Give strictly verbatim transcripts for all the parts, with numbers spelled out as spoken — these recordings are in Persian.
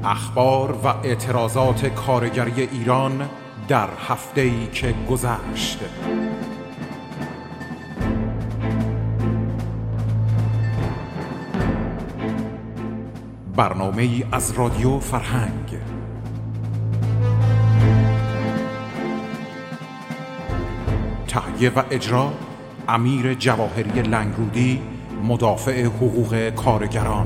اخبار و اعتراضات کارگری ایران در هفته‌ای که گذشت. برنامه‌ای از رادیو فرهنگ. تهیه و اجرا امیر جواهری لنگرودی، مدافع حقوق کارگران.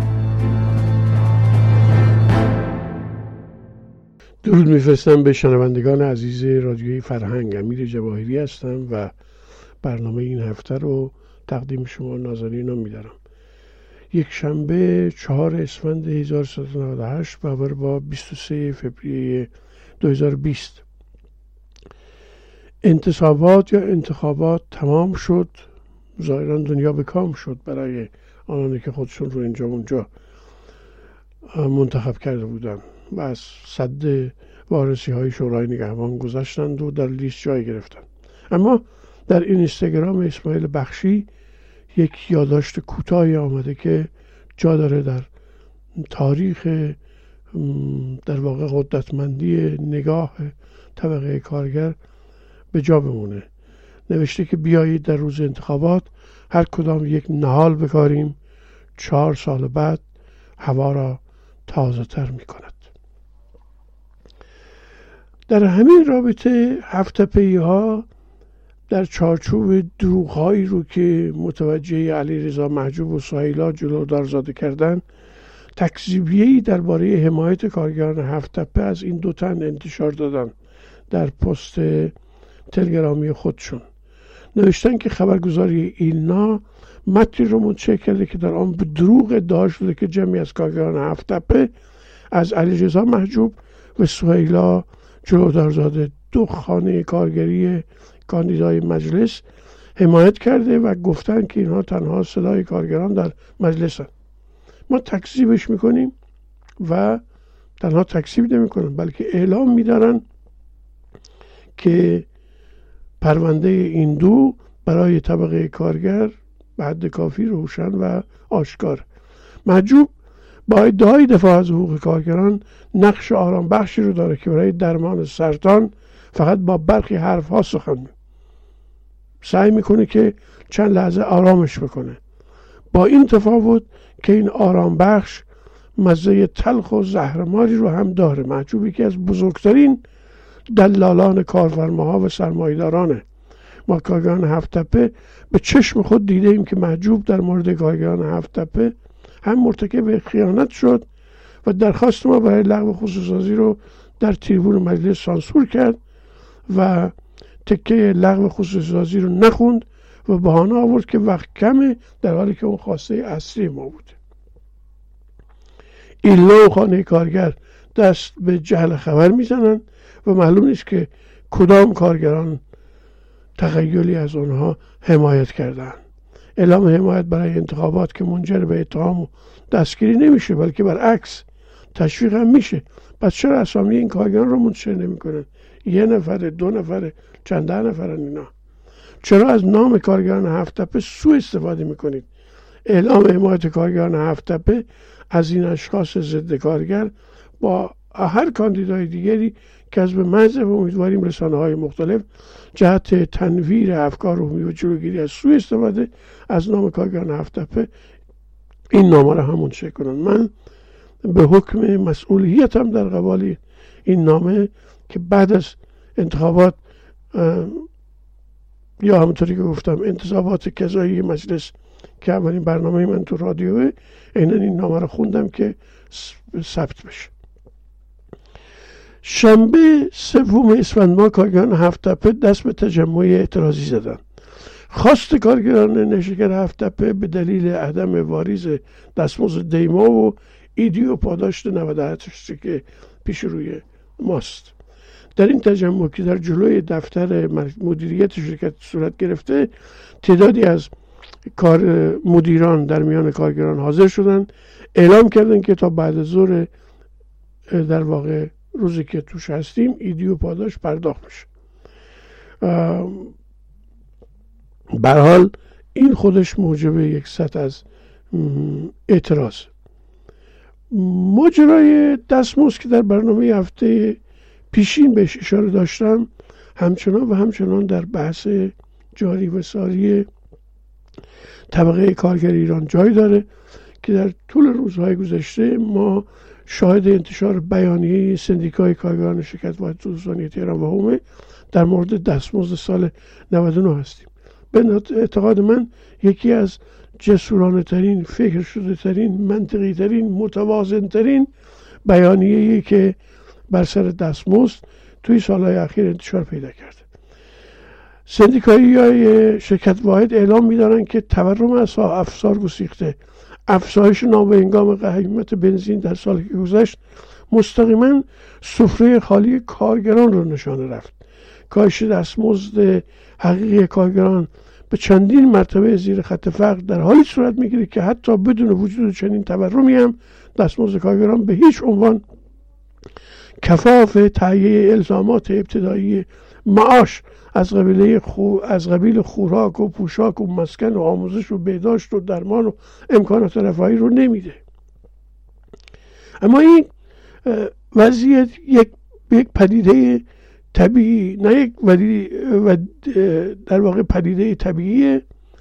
درود میفرستم به شنوندگان عزیز رادیوی فرهنگ. امیر جواهری هستم و برنامه این هفته رو تقدیم شما نازنینان می‌دارم. یک شنبه چهار اسفند هزار و سیصد و نود و هشت برابر با بیست و سوم فوریه دو هزار و بیست. انتصابات یا انتخابات تمام شد. ظاهرا دنیا به کام شد برای آنانی که خودشون رو اینجا اونجا منتخب کرده بودن و از صد وارسی های شورای نگهبان گذشتند و در لیست جای گرفتن. اما در اینستاگرام اسماعیل بخشی یک یادداشت کوتاهی آمده که جا داره در تاریخ در واقع قدرتمندی نگاه طبقه کارگر به جا بمونه. نوشته که بیایید در روز انتخابات هر کدام یک نهال بکاریم، چهار سال بعد هوا را تازه تر می کند. در همین رابطه هفت‌تپه‌ای ها در چارچوب دروغ‌هایی رو که متوجه علیرضا محجوب و سهیلا جلودارزاده کردن، تکذیبیه‌ای درباره حمایت کارگران هفت‌تپه از این دو تن انتشار دادن در پست تلگرامی خودشون. نوشتن که خبرگزاری ایلنا متنی رو منتشر کرده که در آن به دروغ ادعا شده که جمعی از کارگران هفت‌تپه از علیرضا محجوب و سهیلا جلودارزاده، دو خانه کارگری کاندیدای مجلس، حمایت کرده و گفتن که اینها تنها صدای کارگران در مجلس هستند. ما تکذیبش میکنیم و تنها تکذیب نمیکنن بلکه اعلام میدارن که پرونده این دو برای طبقه کارگر به حد کافی روشن و آشکار. محجوب با ادعای دفاع از حقوق کارگران نقش آرام بخشی رو داره که برای درمان سرطان فقط با برخی حرف ها سخن سعی میکنه که چند لحظه آرامش بکنه، با این تفاوت که این آرام بخش مزه تلخ و زهرماری رو هم داره. محجوبی که از بزرگترین دلالان کارفرماها و سرمایه‌دارانه. ما کارگران هفت‌تپه به چشم خود دیده ایم که محجوب در مورد کارگران هفت‌تپه هم مرتکب خیانت شد و درخواست ما برای لغو خصوصی‌سازی رو در تریبون مجلس سانسور کرد و تکه لغو خصوصی‌سازی رو نخوند و بهانه آورد که وقت کمه، در حالی که اون خواسته اصلی ما بود. ایلنا و خانه کارگر دست به جهل خبر میزنن و معلوم نیست که کدام کارگران تخیلی از اونها حمایت کردن. اعلام حمایت برای انتخابات که منجر به اتهام و دستگیری نمیشه بلکه برعکس تشویق هم میشه. پس چرا اسامی این کارگران رو منتشر نمیکنن؟ یه نفره، دو نفره، چند ده نفرن اینا. چرا از نام کارگران هفت‌تپه سوء استفاده میکنید؟ اعلام حمایت کارگران هفت‌تپه از این اشخاص ضد کارگر با هر کاندیدای دیگری که از به محض و امیدواریم رسانه‌های مختلف جهت تنویر افکار عمومی و جلوگیری از سوء استفاده از نام کارگران هفت‌تپه این نامه را هم منتشر کنن. من به حکم مسئولیتم در قبال این نامه که بعد از انتخابات یا همونطوری که گفتم انتصابات قضایی مجلس که اولین برنامه من تو رادیوه، عیناً این نامه رو خوندم که ثبت بشه. شنبه سوم اسفند ماه کارگران هفت‌تپه دست به تجمع اعتراضی زدن. خواست کارگران نشگر هفت‌تپه به دلیل عدم واریز دستمزد دیما و ایدی و پاداش نود و هشت که پیش روی ماست. در این تجمع که در جلوی دفتر مدیریت شرکت صورت گرفته، تعدادی از کار مدیران در میان کارگران حاضر شدند، اعلام کردند که تا بعد از ظهر در واقع روزی که توش هستیم ایدی و پاداش پرداخت میشه. به هر حال این خودش موجب یک سطح از اعتراض. ماجرای دستمزد که در برنامه هفته پیشین بهش اشاره داشتم همچنان و همچنان در بحث جاری و ساری طبقه کارگر ایران جای داره که در طول روزهای گذشته ما شاهد انتشار بیانیه سندیکای کارگران شرکت واحد سوزنی تهران و حومه در مورد دستمزد سال نود و نه هستیم. به اعتقاد من یکی از جسورانه ترین، فکر شده ترین، منطقی ترین، متوازن ترین بیانیه‌ای که بر سر دستمزد توی سالهای اخیر انتشار پیدا کرده. سندیکایی‌های شرکت واحد اعلام می‌دارن که تورم افزار گسیخته، افزایش نابهنگام قیمت بنزین در سالی که گذشت مستقیما سفره خالی کارگران رو نشانه رفت. کاهش دستمزد حقیقی کارگران به چندین مرتبه زیر خط فقر در حالی صورت میگیره که حتی بدون وجود چنین تورمی هم دستمزد کارگران به هیچ عنوان کفاف تهیه الزامات ابتدایی معاش از قبیل خو... از قبیل خوراک و پوشاک و مسکن و آموزش و بهداشت و درمان و امکانات رفاهی رو نمیده. اما این وضعیت یک یک پدیده طبیعی، نه یک ولی و در واقع پدیده طبیعیه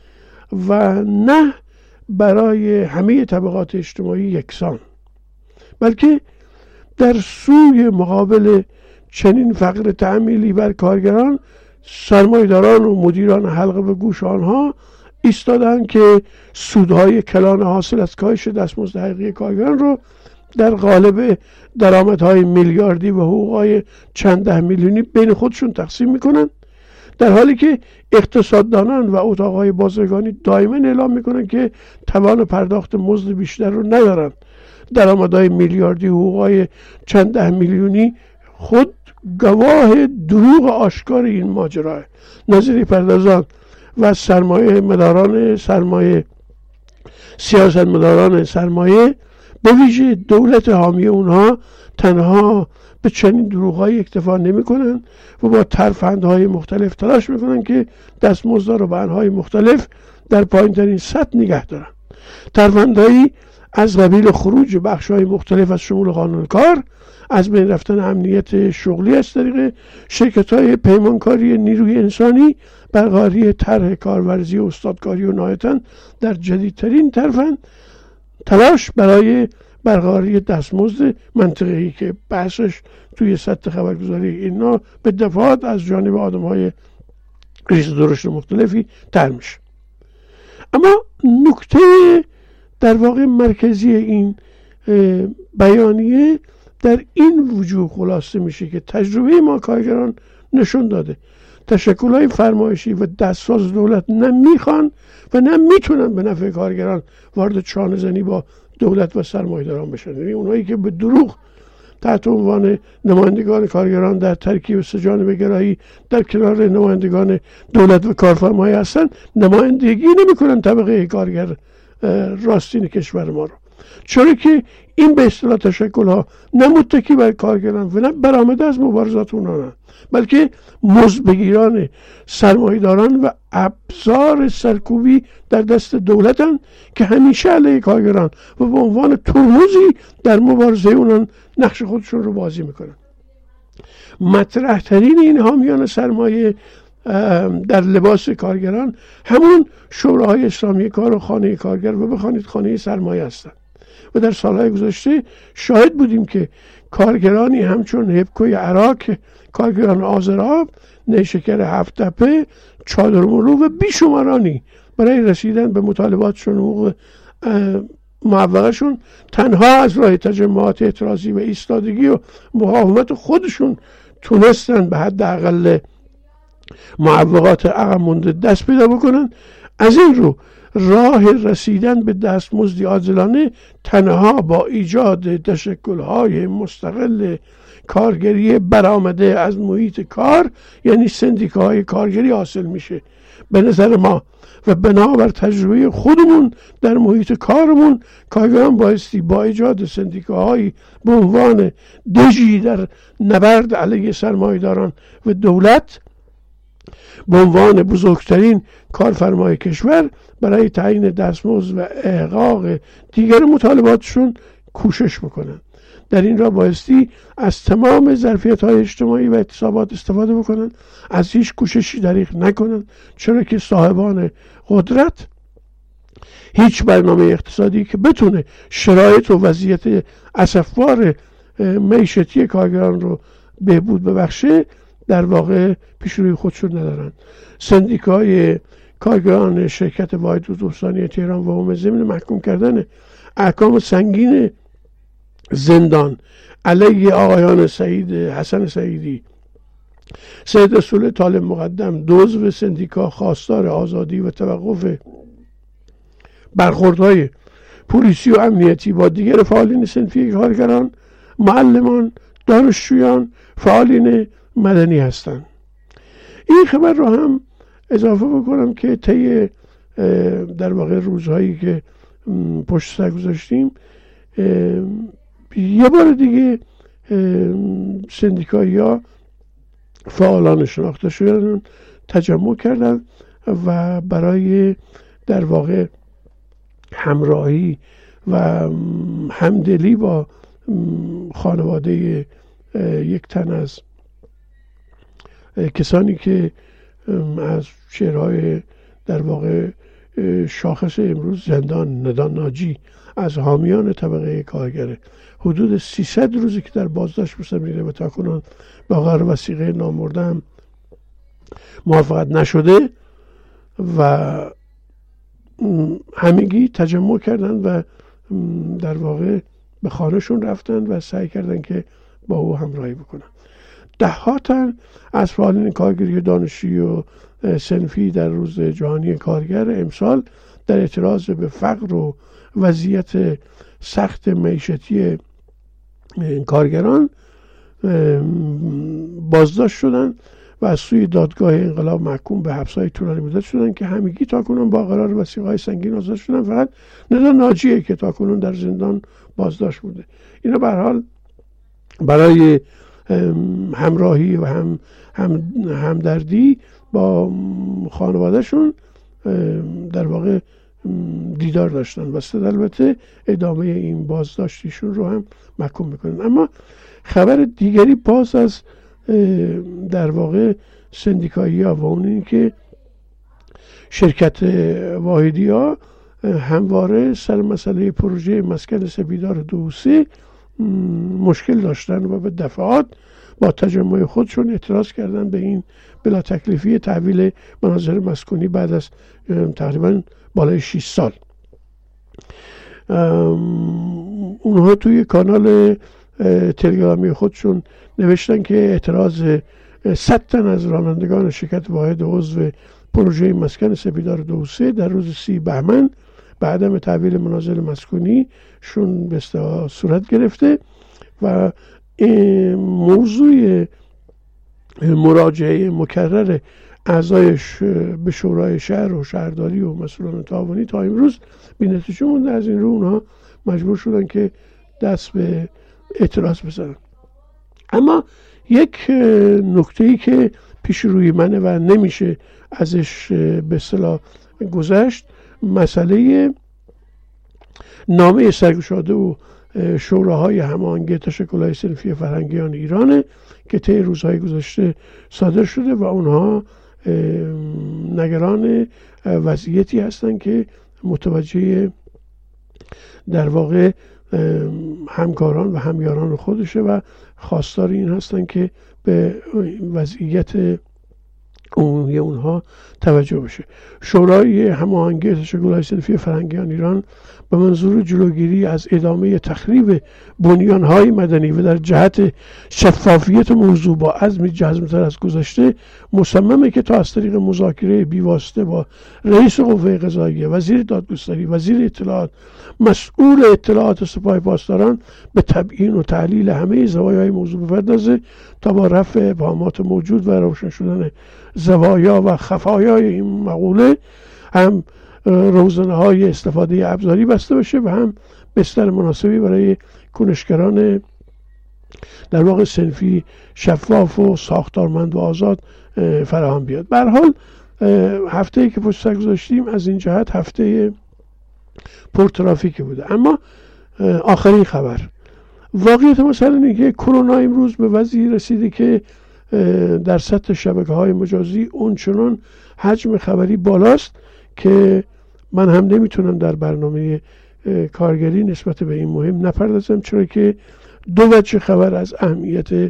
و نه برای همه طبقات اجتماعی یکسان، بلکه در سوی مقابل چنین فقر تعمیلی بر کارگران سرمایه‌داران و مدیران حلقه به گوش آنها ایستادند که سودهای کلان حاصل از کاهش دستمزد حقیقی کارگران رو در قالب درآمدهای میلیاردی و حقوقهای چند ده میلیونی بین خودشون تقسیم میکنن، در حالی که اقتصاددانان و اتاقهای بازرگانی دائما اعلام میکنن که توان پرداخت مزد بیشتر رو ندارن. درآمدهای میلیاردی، حقوقهای چند ده میلیونی خود گواه دروغ آشکار این ماجرا. نظری پردازان و سرمایه مداران سرمایه سیاست مداران سرمایه به ویژه دولت حامی اونها تنها به چنین دروغ‌هایی اکتفا نمی‌کنن و با ترفندهای مختلف تلاش می‌کنن که دستمزدها رو به انواع مختلف در پایین‌ترین سطح نگه دارن. ترفندهایی از قبیل خروج بخش‌های مختلف از شمول قانون کار، از بین رفتن امنیت شغلی از طریق شرکت‌های پیمانکاری نیروی انسانی، برقراری طرح کارورزی و استادکاری و نهایتاً در جدیدترین ترفند تلاش برای برقراری دستمزد منطقه‌ای که بحثش توی سطح خبرگزاری اینا به دفعات از جانب آدم‌های ریز درشت مختلفی طرح میشه. اما نکته در واقع مرکزی این بیانیه در این وجوه خلاصه میشه که تجربه ما کارگران نشون داده تشکل‌های فرمایشی و دستساز دولت نه میخوان و نه میتونن به نفع کارگران وارد چانه زنی با دولت و سرمایه‌داران بشن. یعنی اونایی که به دروغ تحت عنوان نمایندگان کارگران در ترکیب سه‌جانبه گرایی در کنار نمایندگان دولت و کارفرمایی هستن، نمایندگی نمیکنن طبقه کارگر راستین کشور ما رو، چرا که این به اصطلاح تشکل‌ها نه متکی بر کارگران و نه برآمده از مبارزات اونها، بلکه مزدبگیران سرمایه‌داران و ابزار سرکوبی در دست دولتن که همیشه علیه کارگران و به عنوان ترمزی در مبارزه اونان نقش خودشون رو بازی میکنن. مطرح ترین این حامیان سرمایه در لباس کارگران همون شوراهای اسلامی کار و خانه کارگر و بخوانید خانه سرمایه هستند و در سالهای گذشته شاهد بودیم که کارگرانی همچون هبکوی عراق، کارگران آذرآب، نیشکر هفت تپه، چادرملو و بیشمارانی برای رسیدن به مطالباتشون و معوقشون تنها از راه تجمعات اعتراضی و ایستادگی و مقاومت خودشون تونستن به حد اقل معوقات عقب مونده دست پیدا بکنن. از این رو راه رسیدن به دستمزدی عادلانه تنها با ایجاد تشکل‌های مستقل کارگری برآمده از محیط کار، یعنی سندیکاهای کارگری حاصل میشه. به نظر ما و بنابر تجربه خودمون در محیط کارمون، کارگران بایستی با ایجاد سندیکاهایی به عنوان دژی در نبرد علیه سرمایه‌داران و دولت به عنوان بزرگترین کارفرمای کشور برای تعیین دستمزد و احقاق دیگر مطالباتشون کوشش بکنن. در این راه بایستی از تمام ظرفیت‌های اجتماعی و اعتصابات استفاده بکنن، از هیچ کوششی دریغ نکنن، چرا که صاحبان قدرت هیچ برنامه اقتصادی که بتونه شرایط و وضعیت اسفبار معیشتی کارگران رو بهبود ببخشه در واقع پیش روی خودشون ندارن. سندیکای کارگران شرکت واحد اتوبوسرانی تهران و هم ضمن محکوم کردن احکام سنگین زندان علیه آقایان سعید حسن سعیدی، سید رسول طالب مقدم، دو عضو سندیکا خواستار آزادی و توقف برخوردهای پلیسی و امنیتی با دیگر فعالین صنفی کارگران، معلمان، دانشجویان، فعالین مدنی هستند. این خبر رو هم اضافه بکنم که طی در واقع روزهایی که پشت سر گذاشتیم یه بار دیگه سندیکایی‌ها فعالان شناخته شدن تجمع کردن و برای در واقع همراهی و همدلی با خانواده یک تن از کسانی که از شعرهای در واقع شاخص امروز زندان ندان ناجی از حامیان طبقه کارگره، حدود سیصد روزی که در بازداشت بسته و تا کنون با قرار وثیقه نامبردن موافقت نشده و همگی تجمع کردن و در واقع به خانهشون رفتن و سعی کردن که با او همراهی بکنن. ده ها تن از فعالین کارگری دانشجویی و صنفی در روز جهانی کارگر امسال در اعتراض به فقر و وضعیت سخت معیشتی کارگران بازداشت شدن و از سوی دادگاه انقلاب محکوم به حبس‌های طولانی مدت شدن که همگی تاکنون با قرار وثیقه‌های سنگین آزاد شدن. فقط ندان ناجیه که تاکنون در زندان بازداشت بوده. اینا به هر حال برای همراهی و هم هم همدردی با خانوادهشون در واقع دیدار داشتن و البته ادامه این بازداشتیشون رو هم محکوم میکنن. اما خبر دیگری باز از در واقع سندیکایی ها و اون این که شرکت واحدی ها همواره سر مسئله پروژه مسکن سپیدار دو و سه مشکل داشتن و به دفعات با تجمع خودشون اعتراض کردن به این بلا تکلیفی تحویل مناظر مسکونی بعد از تقریبا بالای شش سال. اونها توی کانال تلگرامی خودشون نوشتن که اعتراض صد تن از رانندگان شرکت واحد عضو پروژه مسکن سپیدار دو و سه در روز سی بهمن به عدم تحویل منازل مسکونی شون به اصطلاح صورت گرفته و موضوع مراجعه مکرر اعضای به شورای شهر و شهرداری و مسئولان تعاونی تا امروز بی‌نتیجه مونده. از این رو اونها مجبور شدن که دست به اعتراض بزنن. اما یک نکته‌ای که پیش روی منه و نمیشه ازش به اصطلاح گذشت، مسئله نامه سرگشاده و شوراهای هماهنگی تشکل‌های صنفی فرهنگیان ایرانه که طی روزهای گذشته صادر شده و اونها نگران وضعیتی هستن که متوجه در واقع همکاران و همیاران خودشه و خواستار این هستن که به وضعیت عمومی اونها توجه بشه. شورای هماهنگی تشکل‌های صنفی فرهنگیان ایران به منظور جلوگیری از ادامه تخریب بنیان‌های مدنی و در جهت شفافیت موضوع با عزمی جزم‌تر از گذشته مصممه که تا از طریق مذاکره بی‌واسطه با رئیس قوه قضاییه، وزیر دادگستری، وزیر اطلاعات، مسئول اطلاعات سپاه پاسداران به تبیین و تحلیل همه زوایای موضوع بپردازه تا با رفع ابهامات موجود و روشن شدن زوایا و خفایای این مقوله هم روزنه های استفاده ابزاری بسته بشه و هم بستر مناسبی برای کنشگران در واقع صنفی شفاف و ساختارمند و آزاد فراهم بیاد. به هر حال هفته‌ای که پشت سر گذاشتیم از این جهت هفته پرترافیکی بوده. اما آخرین خبر، واقعیت مثلا اینه که کرونا امروز به وضعی رسیده که در سطح شبکه‌های مجازی اونچنان حجم خبری بالاست که من هم نمیتونم در برنامه کارگری نسبت به این مهم نپردازم، چرا که دو وجه خبر از اهمیت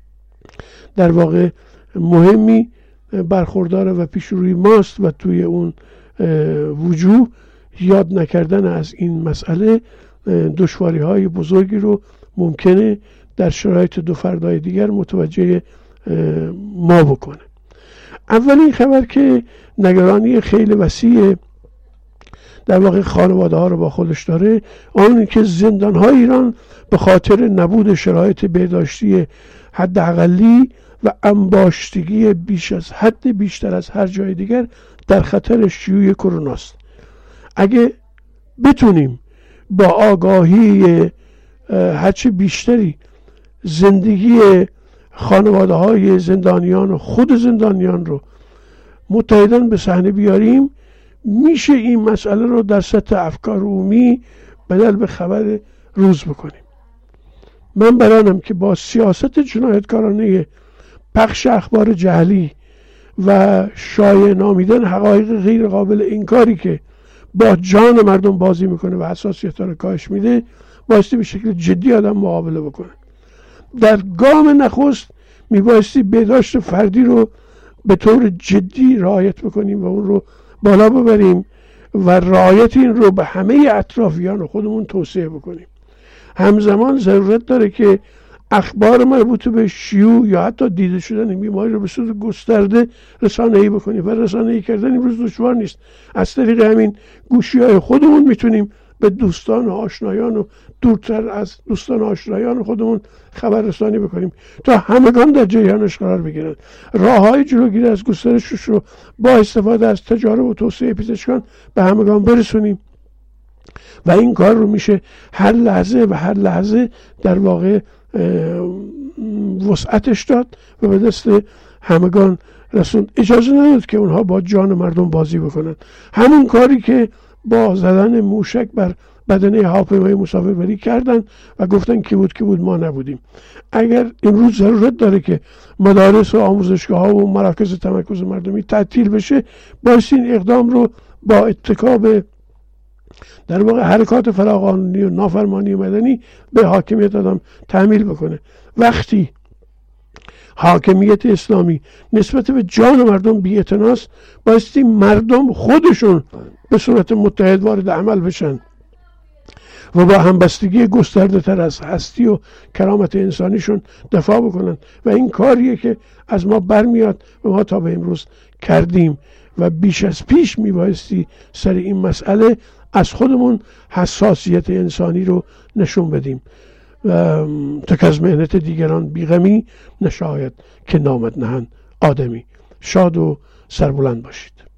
در واقع مهمی برخورداره و پیش روی ماست و توی اون وجوه یاد نکردن از این مسئله دشواری های بزرگی رو ممکنه در شرایط دو فردای دیگر متوجه ما بکنه. اولین خبر که نگرانی خیلی وسیع در واقع خانواده ها رو با خودش داره، آن که زندان های ایران به خاطر نبود شرایط بهداشتی حداقلی و انباشتگی بیش از حد بیشتر از هر جای دیگر در خطر شیوع کرونا است. اگه بتونیم با آگاهی هرچه بیشتری زندگی خانواده های زندانیان و خود زندانیان رو متحداً به صحنه بیاریم، میشه این مسئله رو در سطح افکار عمومی بدل به خبر روز بکنیم. من برانم که با سیاست جنایتکارانه پخش اخبار جعلی و شایع نامیدن حقایق غیر قابل انکاری که با جان مردم بازی میکنه و حساسیت رو کاهش میده، بایستی به شکل جدی آدم مقابله بکنه. در گام نخست میبایستی بهداشت فردی رو به طور جدی رعایت بکنیم و اون رو بالا ببریم و رعایت این رو به همه اطرافیان خودمون توصیه بکنیم. همزمان ضرورت داره که اخبار مربوط به شیوع یا حتی دیده شدن بیماری رو به صورت گسترده رسانه‌ای بکنیم و رسانه‌ای کردن امروز دشوار نیست. از طریق همین گوشی‌های خودمون میتونیم به دوستان و آشنایان و دورتر از دوستان و آشنایان خودمون خبر رسانی بکنیم تا همگان در جریانش قرار بگیرن. راه‌های جلوگیری از گسترشش رو با استفاده از تجارب و توصیه پزشکان به همگان برسونیم و این کار رو میشه هر لحظه و هر لحظه در واقع وسعتش داد و به دست همگان رسوند. اجازه نداد که اونها با جان مردم بازی بکنن. همون کاری که با زدن موشک بر بدنه هواپیمای مسافربری کردن و گفتن کی بود کی بود ما نبودیم. اگر امروز ضرورت داره که مدارس و آموزشگاه ها و مراکز تمرکز مردمی تعطیل بشه، باید این اقدام رو با اتکا به در واقع حرکات فراقانونی و نافرمانی مدنی به حاکمیت آدم تحمیل بکنه. وقتی حاکمیت اسلامی نسبت به جان مردم بی‌اعتناست، بایستی مردم خودشون به صورت متحد وارد عمل بشن و با همبستگی گسترده تر از هستی و کرامت انسانیشون دفاع بکنن و این کاریه که از ما برمیاد و ما تا به امروز کردیم و بیش از پیش میبایستی سر این مسئله از خودمون حساسیت انسانی رو نشون بدیم و تک از مهنت دیگران بیغمی نشاید که نامد نهن آدمی. شاد و سربلند باشید.